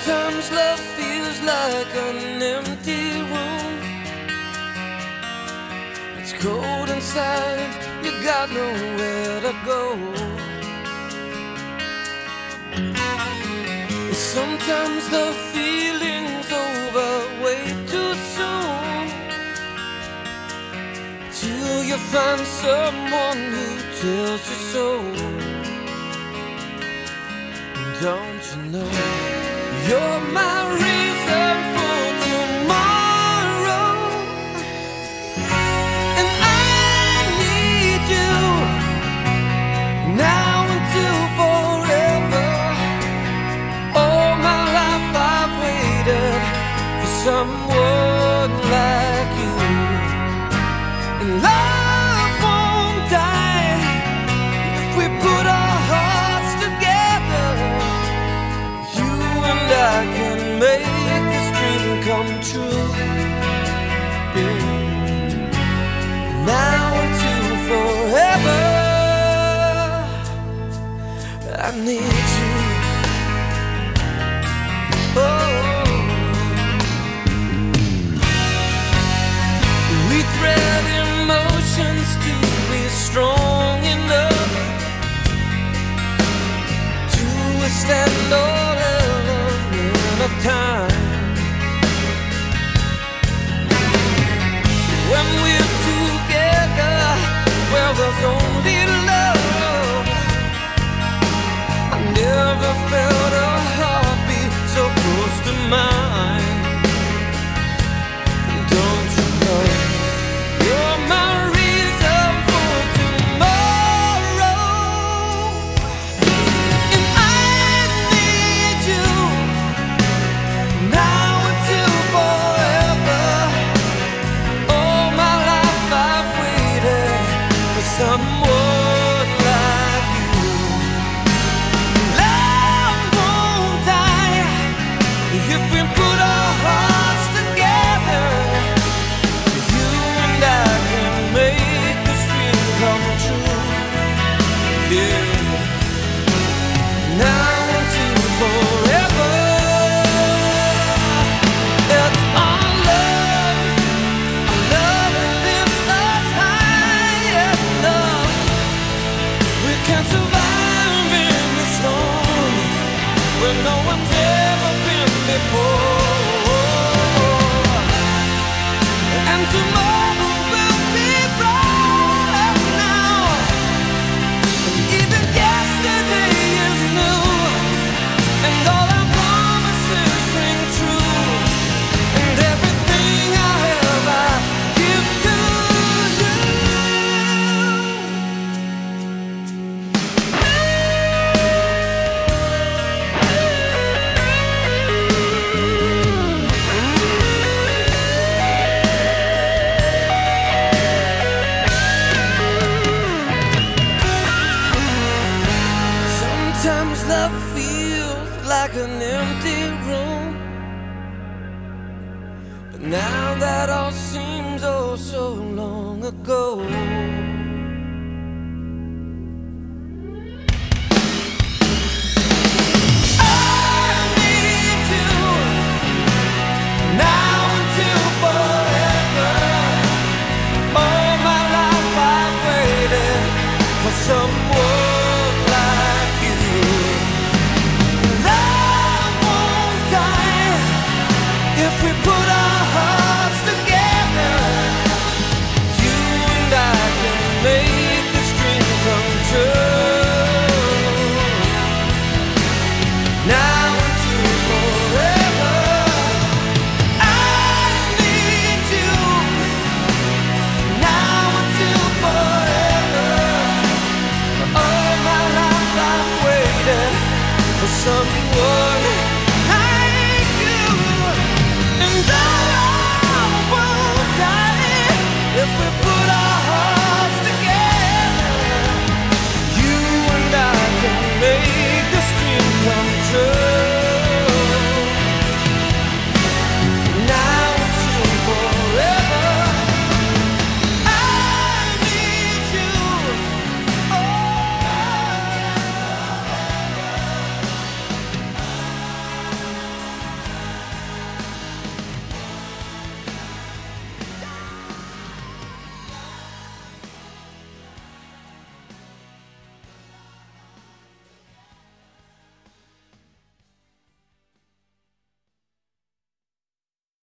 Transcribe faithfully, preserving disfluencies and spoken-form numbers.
Sometimes love feels like an empty room. It's cold inside, you got nowhere to go. Sometimes the feeling's over way too soon, till you find someone who tells you so. Don't you know you're my reason for tomorrow, and I need you now until forever. All my life I've waited for someone like you, and love won't die if we put our hearts together. You and I can make this dream come true. Yeah. Now until forever, I need you. Oh, we thread emotions to be strong enough to withstand all element of time. When we're together, well, there's only love. I never felt a heartbeat so close to mine. Don't you know you're my reason for tomorrow, and I need you now until forever. All my life I've waited for someone like you. Love won't die if we put our hearts together. You and I can make this dream come true. Yeah. Now until forever, it's our love, love that lifts us high enough. We can survive in the storm where no one's ever been before, and tomorrow will be bright now, and even yesterday is new, and all our promises ring true, and everything I have I give to you. Sometimes love feels like an empty room, but now that all seems oh so long ago. I need you now until forever. All my life I've waited for someone like you. Love won't die if we put our hearts